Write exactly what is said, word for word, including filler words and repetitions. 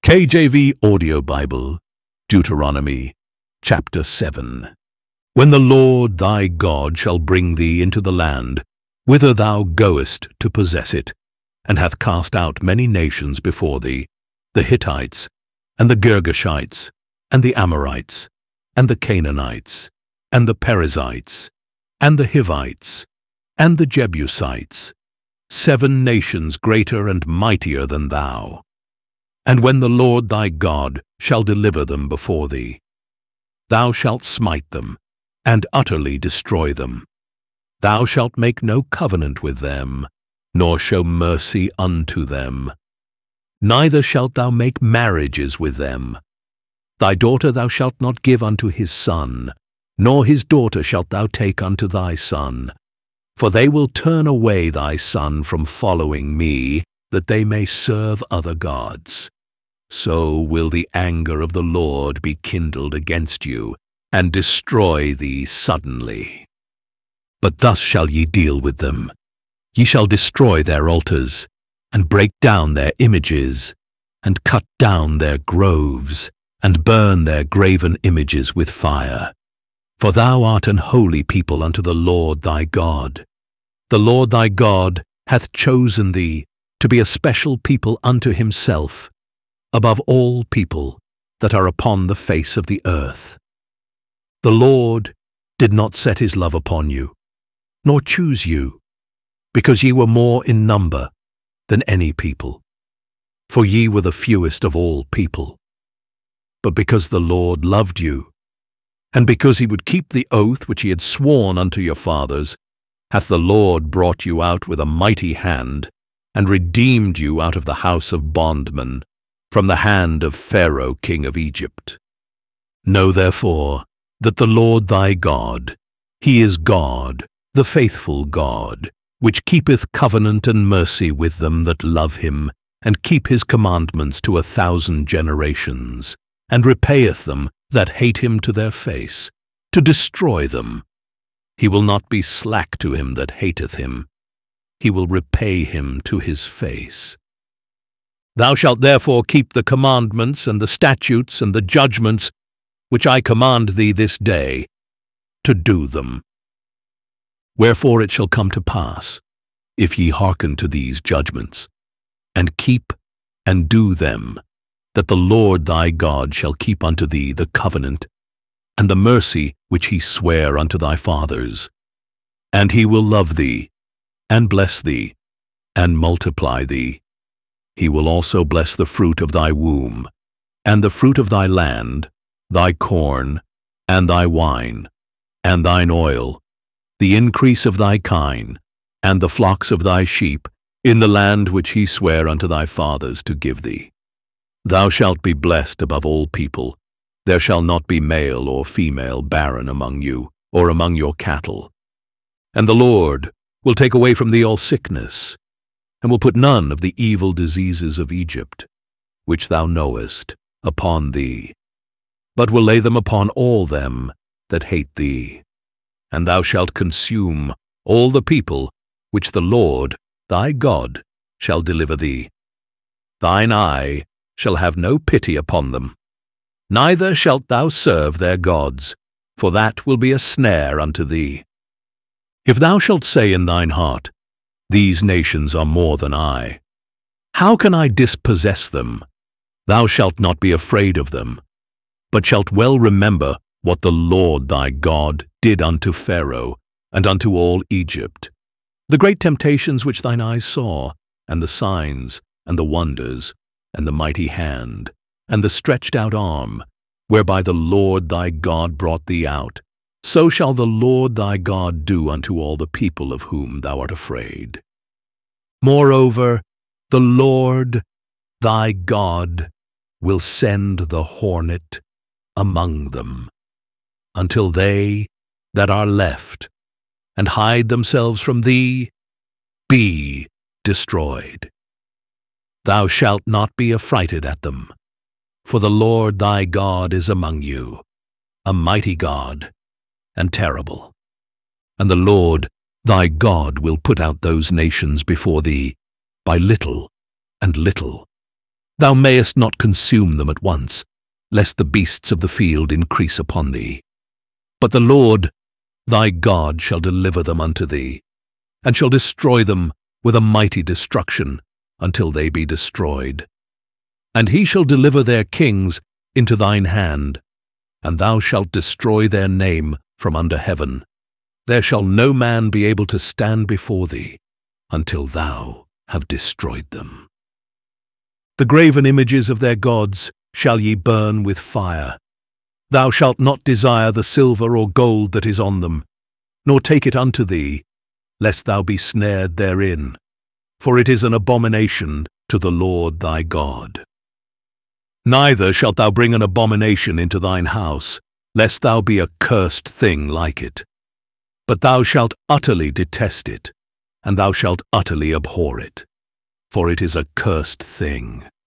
K J V Audio Bible, Deuteronomy, chapter seven. When the Lord thy God shall bring thee into the land, whither thou goest to possess it, and hath cast out many nations before thee, the Hittites, and the Girgashites, and the Amorites, and the Canaanites, and the Perizzites, and the Hivites, and the Jebusites, seven nations greater and mightier than thou. And when the Lord thy God shall deliver them before thee, thou shalt smite them, and utterly destroy them. Thou shalt make no covenant with them, nor show mercy unto them. Neither shalt thou make marriages with them. Thy daughter thou shalt not give unto his son, nor his daughter shalt thou take unto thy son. For they will turn away thy son from following me, that they may serve other gods. So will the anger of the Lord be kindled against you, and destroy thee suddenly. But thus shall ye deal with them. Ye shall destroy their altars, and break down their images, and cut down their groves, and burn their graven images with fire. For thou art an holy people unto the Lord thy God. The Lord thy God hath chosen thee to be a special people unto himself, above all people that are upon the face of the earth. The Lord did not set his love upon you, nor choose you, because ye were more in number than any people, for ye were the fewest of all people. But because the Lord loved you, and because he would keep the oath which he had sworn unto your fathers, hath the Lord brought you out with a mighty hand, and redeemed you out of the house of bondmen, from the hand of Pharaoh king of Egypt. Know therefore that the Lord thy God, he is God, the faithful God, which keepeth covenant and mercy with them that love him, and keep his commandments to a thousand generations, and repayeth them that hate him to their face, to destroy them. He will not be slack to him that hateth him. He will repay him to his face. Thou shalt therefore keep the commandments and the statutes and the judgments which I command thee this day, to do them. Wherefore it shall come to pass, if ye hearken to these judgments, and keep and do them, that the Lord thy God shall keep unto thee the covenant and the mercy which he sware unto thy fathers. And he will love thee, and bless thee, and multiply thee. He will also bless the fruit of thy womb, and the fruit of thy land, thy corn, and thy wine, and thine oil, the increase of thy kine, and the flocks of thy sheep, in the land which he sware unto thy fathers to give thee. Thou shalt be blessed above all people. There shall not be male or female barren among you, or among your cattle. And the Lord will take away from thee all sickness, and will put none of the evil diseases of Egypt, which thou knowest, upon thee, but will lay them upon all them that hate thee. And thou shalt consume all the people which the Lord thy God shall deliver thee. Thine eye shall have no pity upon them, neither shalt thou serve their gods, for that will be a snare unto thee. If thou shalt say in thine heart, These nations are more than I, how can I dispossess them? Thou shalt not be afraid of them, but shalt well remember what the Lord thy God did unto Pharaoh and unto all Egypt, the great temptations which thine eyes saw, and the signs, and the wonders, and the mighty hand, and the stretched out arm, whereby the Lord thy God brought thee out. So shall the Lord thy God do unto all the people of whom thou art afraid. Moreover, the Lord thy God will send the hornet among them, until they that are left, and hide themselves from thee, be destroyed. Thou shalt not be affrighted at them, for the Lord thy God is among you, a mighty God, and terrible. And the Lord thy God will put out those nations before thee by little and little, Thou mayest not consume them at once, lest the beasts of the field increase upon thee. But the Lord thy God shall deliver them unto thee, and shall destroy them with a mighty destruction until they be destroyed. And he shall deliver their kings into thine hand, and thou shalt destroy their name from under heaven. There shall no man be able to stand before thee until thou have destroyed them. The graven images of their gods shall ye burn with fire. Thou shalt not desire the silver or gold that is on them, nor take it unto thee, lest thou be snared therein, for it is an abomination to the Lord thy God. Neither shalt thou bring an abomination into thine house, lest thou be a cursed thing like it. But thou shalt utterly detest it, and thou shalt utterly abhor it, for it is a cursed thing.